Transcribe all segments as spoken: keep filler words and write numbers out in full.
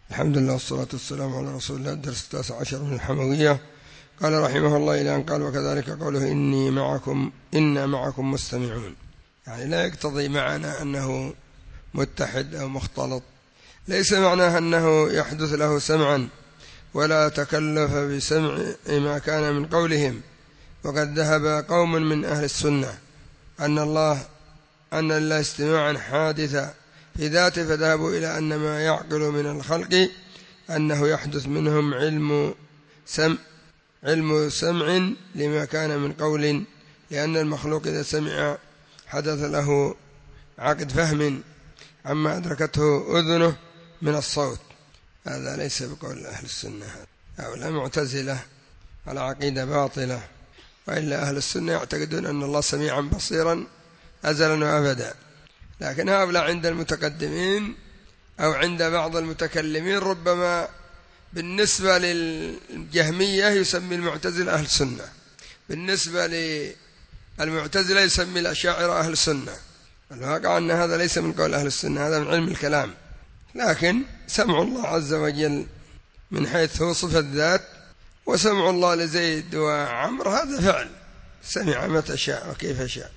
الحمد لله والصلاة والسلام على رسول الله. الدرس التاسع عشر من الحموية. قال رحمه الله إلى أن قال وكذلك قوله إني معكم إنا معكم مستمعون، يعني لا يقتضي معنا أنه متحد أو مختلط، ليس معناه أنه يحدث له سمعا ولا تكلف بسمع ما كان من قولهم. وقد ذهب قوم من أهل السنة أن الله أن الله استماعا حادثا في ذاته، فذهبوا إلى أن ما يعقل من الخلق أنه يحدث منهم علم سمع علم سمع لما كان من قول، لأن المخلوق إذا سمع حدث له عقد فهم عما أدركته أذنه من الصوت. هذا ليس بقول أهل السنة، هؤلاء معتزلة على عقيدة باطلة، وإلا أهل السنة يعتقدون أن الله سميعا بصيرا أزلا وأبدا. لكن هؤلاء عند المتقدمين أو عند بعض المتكلمين ربما بالنسبة للجهمية يسمي المعتزلة أهل السنة، بالنسبة للمعتزلة يسمي الأشاعرة أهل السنة. الواقع أن هذا ليس من قول أهل السنة، هذا من علم الكلام. لكن سمع الله عز وجل من حيث هو صفة ذات، وسمع الله لزيد وعمر هذا فعل، سمع متى شاء وكيف شاء.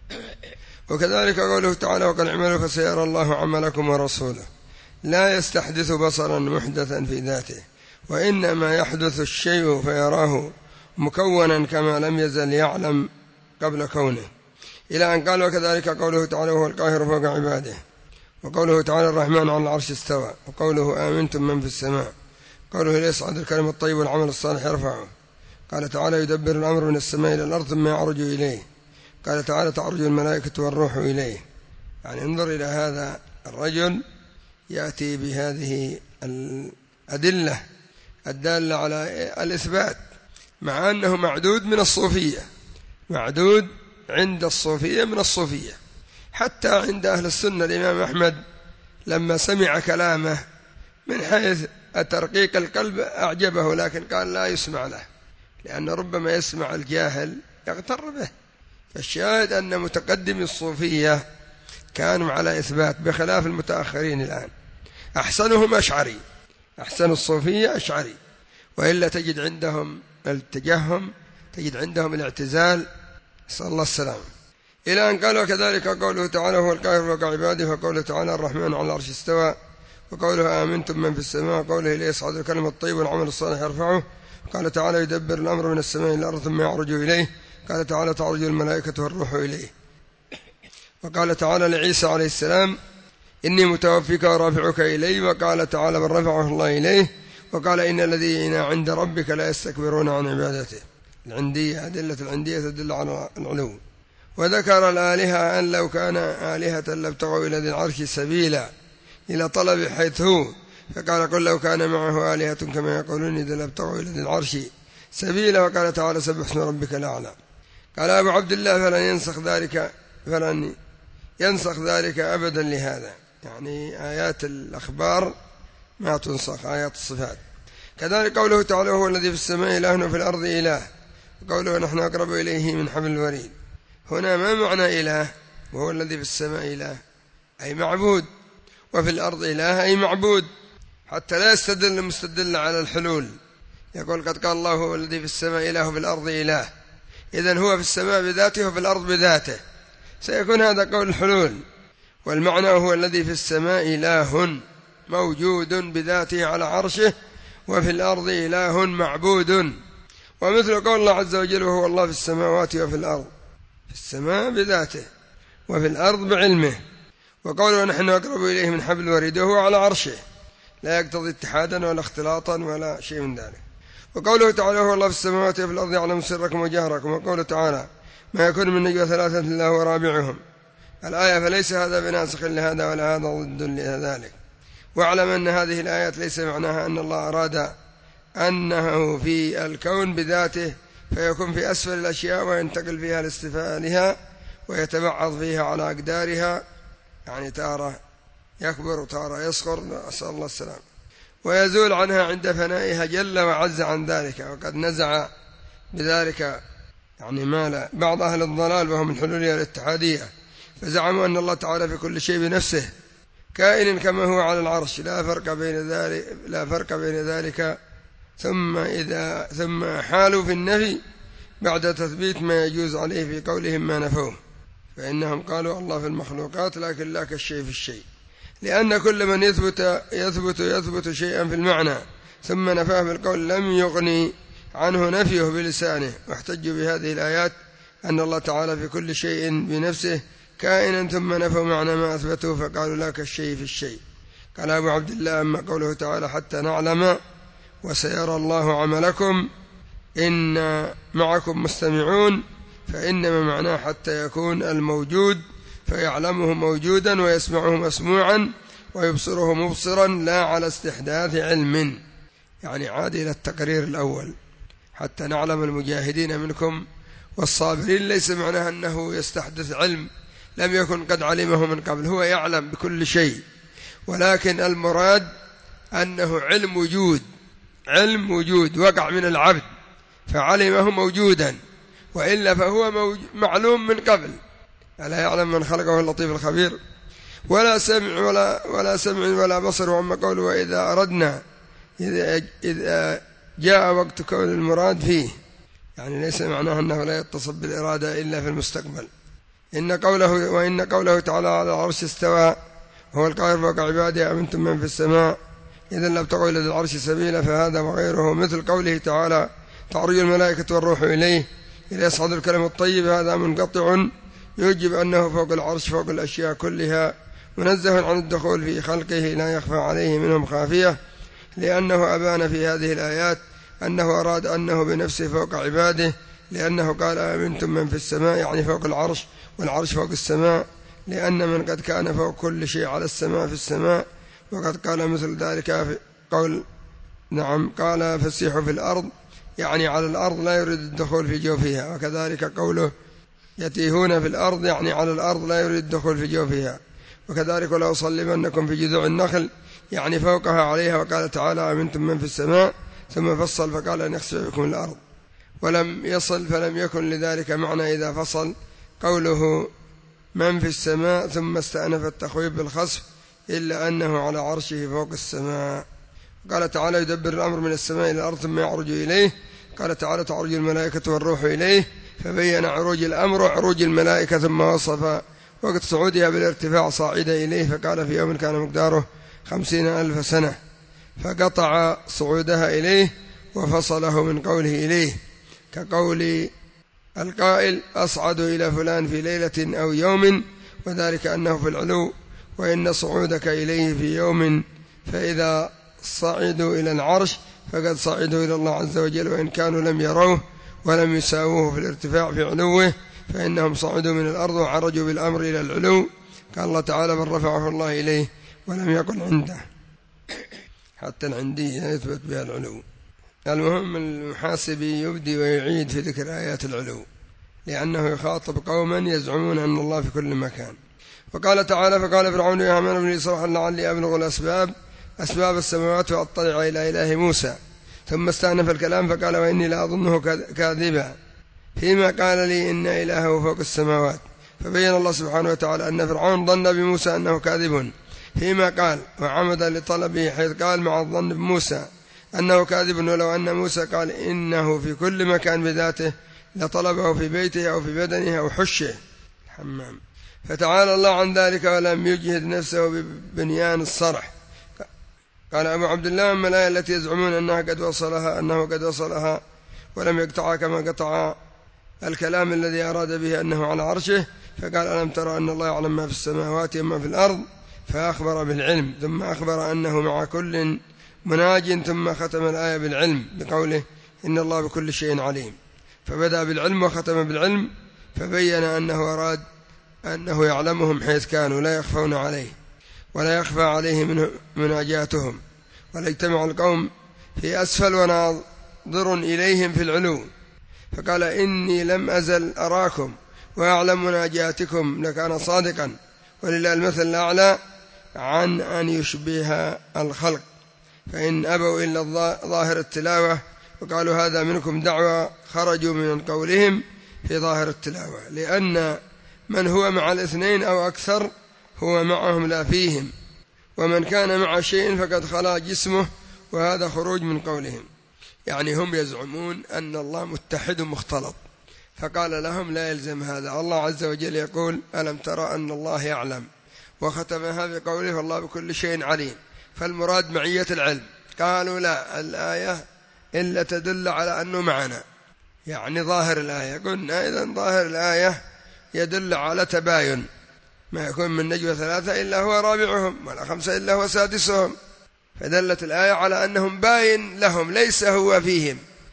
وكذلك قوله تعالى وقال اعملوا فسيرى الله عملكم ورسوله، لا يستحدث بصرا محدثا في ذاته، وإنما يحدث الشيء فيراه مكونا كما لم يزل يعلم قبل كونه، إلى أن قال وكذلك قوله تعالى وهو القاهر فوق عباده، وقوله تعالى الرحمن على العرش استوى، وقوله آمنتم من في السماء، قوله ليصعد الكلم الطيب والعمل الصالح يرفعه، قال تعالى يدبر الأمر من السماء إلى الأرض ثم يعرج إليه، قال تعالى تعرج الملائكة والروح إليه. يعني انظر إلى هذا الرجل يأتي بهذه الأدلة الدالة على الإثبات، مع أنه معدود من الصوفية، معدود عند الصوفية من الصوفية. حتى عند أهل السنة الإمام أحمد لما سمع كلامه من حيث ترقيق القلب أعجبه، لكن قال لا يسمع له، لأن ربما يسمع الجاهل يغتر به. فالشاهد أن متقدمي الصوفية كانوا على إثبات، بخلاف المتأخرين الآن. أحسنهم أشعري، أحسن الصوفية أشعري، وإلا تجد عندهم التجهم، تجد عندهم الاعتزال، نسأل الله السلام. إلى أن قال وكذلك قوله تعالى هو القاهر فوق عباده، وقوله تعالى الرحمن على العرش استوى، وقوله آمنتم من في السماء، وقوله ليصعد الكلم الطيب والعمل الصالح يرفعه، قال تعالى يدبر الأمر من السماء إلى الأرض ثم يعرج إليه، قال تعالى تعرج الملائكة والروح إليه. وقال تعالى لعيسى عليه السلام إني متوفيك ورافعك إلي، وقال تعالى بل رفعه الله إليه، وقال إن الذين عند ربك لا يستكبرون عن عبادته. العندية، أدلة العندية تدل على العلو. وذكر الآلهة أن لو كان آلهة لابتغوا إلى ذي العرش سبيلا إلى طلب حيث هو، فقال قل لو كان معه آلهة كما يقولون إذا لابتغوا إلى ذي العرش سبيلا. وقال تعالى سبح اسم ربك الأعلى. قال أبو عبد الله فلن ينسخ ذلك فلن ينسخ ذلك أبدا لهذا، يعني آيات الأخبار ما تنسخ، آيات الصفات. كذلك قوله تعالى هو الذي في السماء إله وفي الأرض إله، وقوله نحن أقرب إليه من حبل الوريد. هنا ما معنى إله؟ وهو الذي في السماء إله أي معبود، وفي الأرض إله أي معبود، حتى لا يستدل المستدل على الحلول، يقول قد قال الله هو الذي في السماء إله وفي الأرض إله، إذن هو في السماء بذاته وفي الأرض بذاته، سيكون هذا قول الحلول. والمعنى هو الذي في السماء إله موجود بذاته على عرشه، وفي الأرض إله معبود. ومثل قول الله عز وجل وهو الله في السماوات وفي الأرض، في السماء بذاته وفي الأرض بعلمه. وقوله نحن أقرب إليه من حبل الوريد وهو على عرشه، لا يقتضي اتحادا ولا اختلاطا ولا شيء من ذلك. وقوله تعالى هو الله في السماوات وفي الأرض يعلم سركم وجهركم. وقوله تعالى ما يكون من نجوى ثلاثة إلا هو رابعهم، الآية، فليس هذا بناسخ لهذا ولا هذا ضد لذلك. واعلم أن هذه الآيات ليس معناها أن الله أراد أنه في الكون بذاته فيكون في أسفل الأشياء وينتقل فيها لاستفالها ويتبعض فيها على أقدارها، يعني تارة يكبر وتارة يصغر، أسأل الله السلام، ويزول عنها عند فنائها جل وعز عن ذلك. وقد نزع بذلك يعني مال بعض أهل الضلال وهم الحلولية الاتحادية، فزعموا أن الله تعالى في كل شيء بنفسه، كائن كما هو على العرش، لا فرق بين ذلك لا فرق بين ذلك ثم إذا ثم حالوا في النفي بعد تثبيت ما يجوز عليه في قولهم ما نفوه، فإنهم قالوا الله في المخلوقات لكن لا كالشيء في الشيء، لأن كل من يثبت يثبت يثبت شيئا في المعنى ثم نفاه بالقول لم يغني عنه نفيه بلسانه. واحتجوا بهذه الآيات أن الله تعالى في كل شيء بنفسه كائنا ثم نفوا معنى ما أثبتوه فقالوا لا كالشيء في الشيء. قال أبو عبد الله أما قوله تعالى حتى نعلم وسيرى الله عملكم إن معكم مستمعون، فإنما معناه حتى يكون الموجود فيعلمه موجودا ويسمعه مسموعا ويبصره مبصرا لا على استحداث علم، يعني عاد إلى التقرير الأول حتى نعلم المجاهدين منكم والصابرين، ليس معناه أنه يستحدث علم لم يكن قد علمه من قبل، هو يعلم بكل شيء، ولكن المراد أنه علم وجود، علم وجود وقع من العبد فعلمه موجودا، وإلا فهو موج... معلوم من قبل. ألا يعلم من خلقه اللطيف الخبير. ولا سمع ولا ولا سمع ولا بصر. وأما قوله وإذا أردنا إذا, إذا جاء وقت كون المراد فيه، يعني ليس معناه أنه لا يتصل بالإرادة إلا في المستقبل. إن قوله وإن قوله تعالى على العرش استوى هو القاهر فوق عباده أمنتم من في السماء إذا لابتغوا إلى العرش سبيلا، فهذا وغيره مثل قوله تعالى تعرج الملائكة والروح إليه إذا يصعد الكلم الطيب، هذا منقطع يوجب أنه فوق العرش فوق الأشياء كلها منزه عن الدخول في خلقه لا يخفى عليه منهم خافية، لأنه أبان في هذه الآيات أنه أراد أنه بنفسه فوق عباده، لأنه قال آمنتم من في السماء يعني فوق العرش، والعرش فوق السماء، لأن من قد كان فوق كل شيء على السماء في السماء. وقد قال مثل ذلك في قول نعم قال فسيحوا في الأرض يعني على الأرض لا يريد الدخول في جوفها، وكذلك قوله يتيهون في الأرض يعني على الأرض لا يريد الدخول في جوفها، وكذلك ولا أصلبنكم في جذوع النخل يعني فوقها عليها. وقال تعالى آمنتم من في السماء ثم فصل فقال أن يخسف بكم الأرض، ولم يصل فلم يكن لذلك معنى إذا فصل قوله من في السماء ثم استأنف التخويف بالخسف إلا أنه على عرشه فوق السماء. قال تعالى يدبر الأمر من السماء إلى الأرض ثم يعرج إليه. قال تعالى تعرج الملائكة والروح إليه، فبين عروج الأمر وعروج الملائكة ثم وصف وقت صعودها بالارتفاع صاعدة إليه، فقال في يوم كان مقداره خمسين ألف سنة، فقطع صعودها إليه وفصله من قوله إليه، كقول القائل أصعد إلى فلان في ليلة أو يوم، وذلك أنه في العلو، وإن صعودك إليه في يوم فإذا صعدوا إلى العرش فقد صعدوا إلى الله عز وجل، وإن كانوا لم يروه ولم يساووه في الارتفاع في علوه فإنهم صعدوا من الأرض وعرجوا بالأمر إلى العلو. قال الله تعالى بل رفعه الله إليه ولم يكن عنده، حتى العندية يثبت بها العلو. المهم المحاسبي يبدي ويعيد في ذكر آيات العلو، لأنه يخاطب قوما يزعمون أن الله في كل مكان. وقال تعالى فقال فرعون يا هامان ابن لي صرحا لعلي أبلغ الأسباب أسباب السماوات وأطلع إلى إله موسى، ثم استأنف الكلام فقال وإني لا أظنه كاذبا فيما قال لي إن إلهه فوق السماوات. فبين الله سبحانه وتعالى أن فرعون ظن بموسى أنه كاذب فيما قال، وعمد لطلبه حيث قال مع الظن بموسى أنه كاذب، ولو أن موسى قال إنه في كل مكان بذاته لطلبه في بيته أو في بدنه أو حشه الحمام. فتعالى الله عن ذلك ولم يجهد نفسه ببنيان الصرح. قال أبو عبد الله أما الآية التي يزعمون أنها قد وصلها أنه قد وصلها ولم يقطعها كما قطع الكلام الذي أراد به أنه على عرشه، فقال ألم ترى أن الله يعلم ما في السماوات وما في الأرض، فأخبر بالعلم ثم أخبر أنه مع كل مناج، ثم ختم الآية بالعلم بقوله إن الله بكل شيء عليم، فبدأ بالعلم وختم بالعلم، فبين أنه أراد أنه يعلمهم حيث كانوا لا يخفون عليه ولا يخفى عليه من مناجاتهم، ولا يجتمع القوم في أسفل وناظر إليهم في العلو. فقال إني لم أزل أراكم وأعلم مناجاتكم لكان صادقا، ولله المثل الأعلى عن أن يشبه الخلق، فإن أبوا إلا ظاهر التلاوة وقالوا هذا منكم دعوة خرجوا من قولهم في ظاهر التلاوة، لأن من هو مع الاثنين أو أكثر هو معهم لا فيهم، ومن كان مع شيء فقد خلا جسمه، وهذا خروج من قولهم. يعني هم يزعمون أن الله متحد مختلط، فقال لهم لا يلزم هذا. الله عز وجل يقول ألم ترى أن الله يعلم، وختمها بقوله فالله بكل شيء عليم، فالمراد معية العلم. قالوا لا، الآية إلا تدل على أنه معنا، يعني ظاهر الآية. قلنا إذن ظاهر الآية يدل على تباين، ما يكون من نجوى ثلاثة إلا هو رابعهم، ولا خمسة إلا هو سادسهم، فدلت الآية على أنهم باين لهم ليس هو فيهم.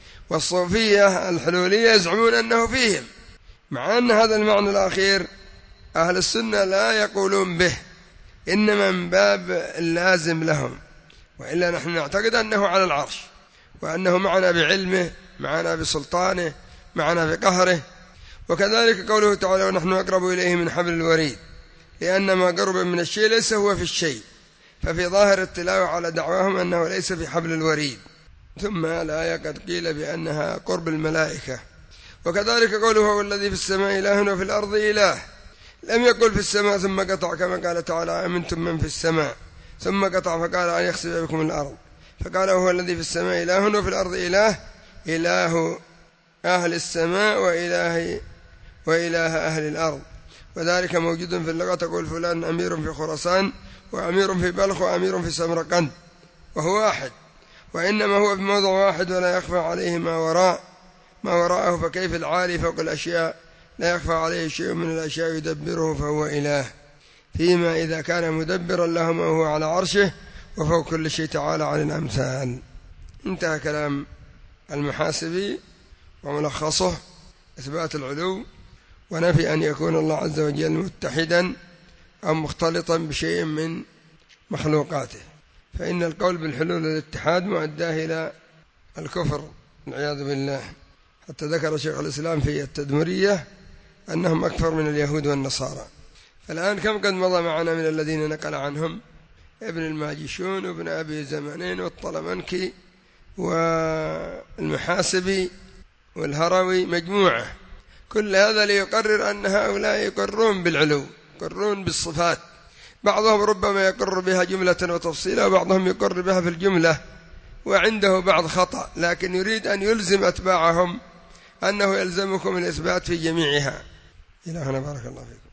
والصوفية الحلولية يزعمون أنه فيهم، مع أن هذا المعنى الأخير أهل السنة لا يقولون به، إنما من باب اللازم لهم، وإلا نحن نعتقد أنه على العرش، وأنه معنا بعلمه، معنا بسلطانه، معنا بقهره. وكذلك قوله تعالى ونحن أقرب إليه من حبل الوريد، لأن ما قرب من الشيء ليس هو في الشيء، ففي ظاهر التلاوة على دعواهم أنه ليس في حبل الوريد. ثم الآية قد قيل بأنها قرب الملائكة. وكذلك قوله هو الذي في السماء إله وفي الأرض إله، لم يقل في السماء ثم قطع، كما قال تعالى أمنتم من في السماء، ثم قطع فقال أن يخسف بكم الأرض، فقال هو الذي في السماء إله وفي الأرض إله، إله أهل السماء وإله وإله أهل الأرض. وذلك موجود في اللغة، تقول فلان أمير في خراسان، وأمير في بلخ، وأمير في سمرقند، وهو واحد، وإنما هو في موضع واحد ولا يخفى عليه ما وراء ما وراءه، فكيف العالي فوق الأشياء لا يخفى عليه شيء من الأشياء يدبره فهو إله، فيما إذا كان مدبرا لهم وهو على عرشه وفوق كل شيء تعالى عن الأمثال. انتهى كلام المحاسبي، وملخصه إثبات العلو ونفي أن يكون الله عز وجل متحدا أو مختلطا بشيء من مخلوقاته، فإن القول بالحلول والاتحاد مؤداه إلى الكفر والعياذ بالله. حتى ذكر شيخ الإسلام في التدمرية أنهم أكثر من اليهود والنصارى. الآن كم قد مضى معنا من الذين نقل عنهم؟ ابن الماجشون وابن أبي زمانين والطلمنكي والمحاسبي والهروي، مجموعة. كل هذا ليقرر أن هؤلاء يقرون بالعلو، يقرون بالصفات، بعضهم ربما يقر بها جملة وتفصيلا، وبعضهم يقر بها في الجملة وعنده بعض خطأ، لكن يريد أن يلزم أتباعهم أنه يلزمكم الإثبات في جميعها. إلى هنا، بارك الله فيكم.